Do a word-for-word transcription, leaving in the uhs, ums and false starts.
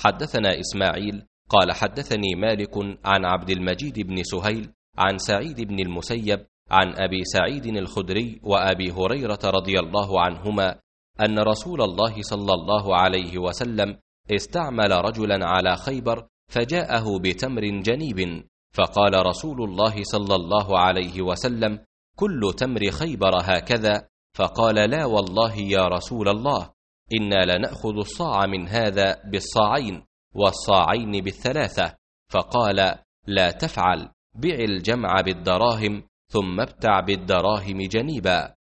حدثنا إسماعيل قال حدثني مالك عن عبد المجيد بن سهيل عن سعيد بن المسيب عن أبي سعيد الخدري وأبي هريرة رضي الله عنهما أن رسول الله صلى الله عليه وسلم استعمل رجلا على خيبر فجاءه بتمر جنيب، فقال رسول الله صلى الله عليه وسلم: كل تمر خيبر هكذا؟ فقال: لا والله يا رسول الله، إنا لنأخذ الصاع من هذا بالصاعين والصاعين بالثلاثة. فقال: لا تفعل، بع الجمع بالدراهم ثم ابتع بالدراهم جنيبا.